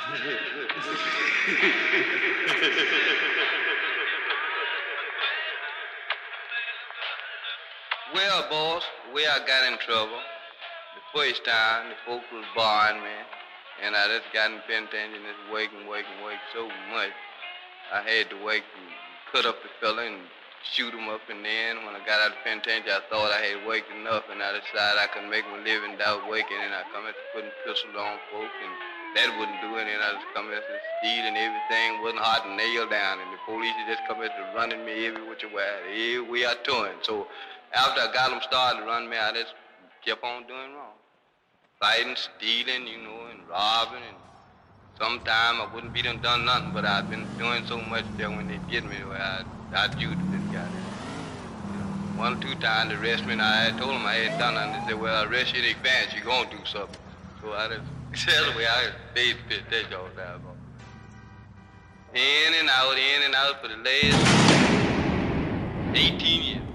Well, boss, the way I got in trouble, the first time the folks was barring me, and I just got in penitentiary and just work so much. I had to work and cut up the fella and shoot him up, and then when I got out of penitentiary, I thought I had worked enough, and I decided I could make my living without working, and I come at putting pistols on folks, and that wouldn't do it, and I just come at stealing everything, wasn't hard to nail down, and the police just come at running me every which way I turned. So after I got them started to run me, I just kept on doing wrong. Fighting, stealing, and robbing, and sometime I wouldn't be done nothing, but I've been doing so much that when they get me, I'd use this guy. One or two times they arrested me, and I told them I hadn't done nothing. They said, well, I arrest you in advance, you're going to do something. So I just said the way I babysit that y'all down. In and out for the last 18 years.